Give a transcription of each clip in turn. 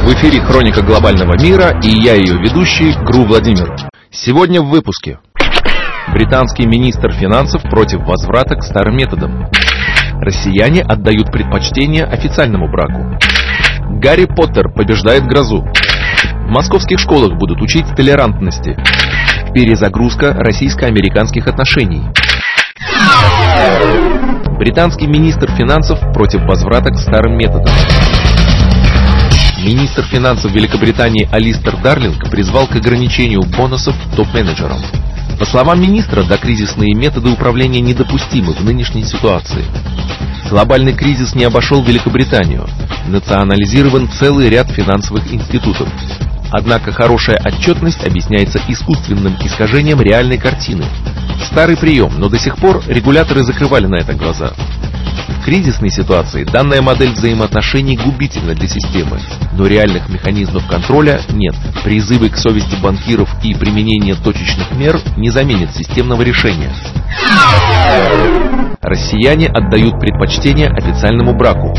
В эфире «Хроника глобального мира» и я, ее ведущий, ГРУ Владимир. Сегодня в выпуске. Британский министр финансов против возврата к старым методам. Россияне отдают предпочтение официальному браку. Гарри Поттер побеждает грозу. В московских школах будут учить толерантности. Перезагрузка российско-американских отношений. Британский министр финансов против возврата к старым методам. Министр финансов Великобритании Алистер Дарлинг призвал к ограничению бонусов топ-менеджерам. По словам министра, докризисные методы управления недопустимы в нынешней ситуации. Глобальный кризис не обошел Великобританию. Национализирован целый ряд финансовых институтов. Однако хорошая отчетность объясняется искусственным искажением реальной картины. Старый прием, но до сих пор регуляторы закрывали на это глаза. В кризисной ситуации данная модель взаимоотношений губительна для системы, но реальных механизмов контроля нет. Призывы к совести банкиров и применение точечных мер не заменят системного решения. Россияне отдают предпочтение официальному браку.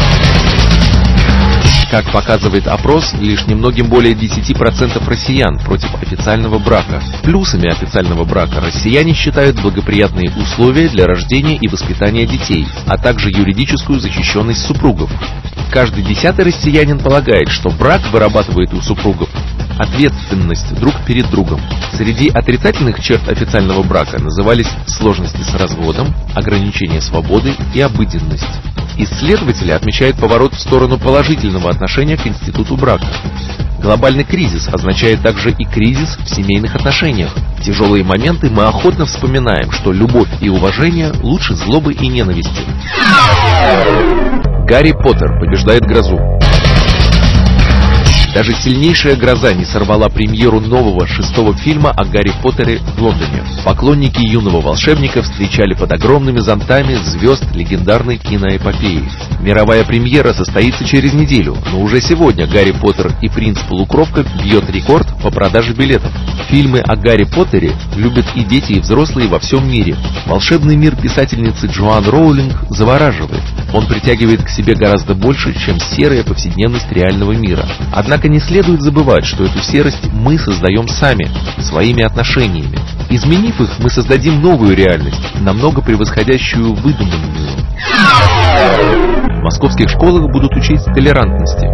Как показывает опрос, лишь немногим более 10% россиян против официального брака. Плюсами официального брака россияне считают благоприятные условия для рождения и воспитания детей, а также юридическую защищенность супругов. Каждый 10-й россиянин полагает, что брак вырабатывает у супругов ответственность друг перед другом. Среди отрицательных черт официального брака назывались сложности с разводом, ограничение свободы и обыденность. Исследователи отмечают поворот в сторону положительного отношения к институту брака. Глобальный кризис означает также и кризис в семейных отношениях. В тяжелые моменты мы охотно вспоминаем, что любовь и уважение лучше злобы и ненависти. Гарри Поттер побеждает грозу. Даже сильнейшая гроза не сорвала премьеру нового 6-го фильма о Гарри Поттере в Лондоне. Поклонники юного волшебника встречали под огромными зонтами звезд легендарной киноэпопеи. Мировая премьера состоится через неделю, но уже сегодня Гарри Поттер и принц-полукровка бьет рекорд по продаже билетов. Фильмы о Гарри Поттере любят и дети, и взрослые во всем мире. Волшебный мир писательницы Джоан Роулинг завораживает. Он притягивает к себе гораздо больше, чем серая повседневность реального мира. Однако не следует забывать, что эту серость мы создаем сами, своими отношениями. Изменив их, мы создадим новую реальность, намного превосходящую выдуманную. В московских школах будут учить толерантности.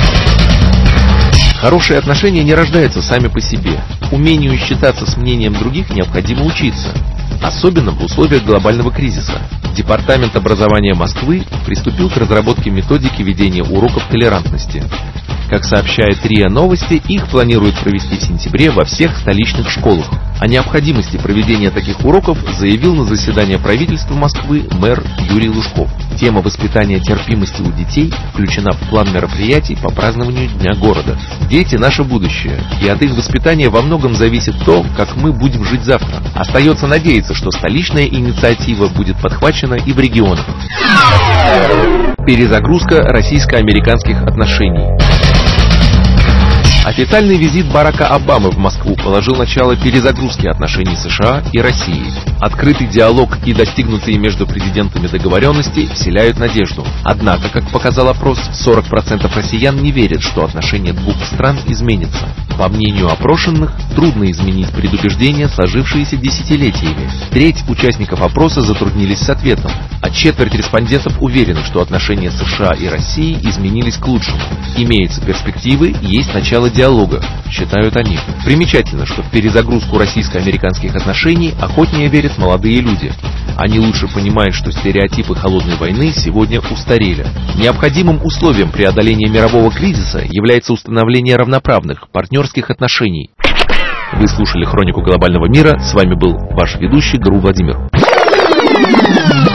Хорошие отношения не рождаются сами по себе. Умению считаться с мнением других необходимо учиться. Особенно в условиях глобального кризиса. Департамент образования Москвы приступил к разработке методики ведения уроков толерантности. Как сообщает РИА Новости, их планируют провести в сентябре во всех столичных школах. О необходимости проведения таких уроков заявил на заседании правительства Москвы мэр Юрий Лужков. Тема воспитания терпимости у детей включена в план мероприятий по празднованию Дня города. Дети – наше будущее, и от их воспитания во многом зависит то, как мы будем жить завтра. Остается надеяться, что столичная инициатива будет подхвачена и в регионах. Перезагрузка российско-американских отношений. Официальный визит Барака Обамы в Москву положил начало перезагрузке отношений США и России. Открытый диалог и достигнутые между президентами договоренности вселяют надежду. Однако, как показал опрос, 40% россиян не верят, что отношения двух стран изменятся. По мнению опрошенных, трудно изменить предубеждения, сложившиеся десятилетиями. Треть участников опроса затруднились с ответом, а четверть респондентов уверены, что отношения США и России изменились к лучшему. Имеются перспективы, есть начало диалога, считают они. Примечательно, что в перезагрузку российско-американских отношений охотнее верят молодые люди. Они лучше понимают, что стереотипы холодной войны сегодня устарели. Необходимым условием преодоления мирового кризиса является установление равноправных, партнерских отношений. Вы слушали «Хронику глобального мира». С вами был ваш ведущий ГРУ Владимир.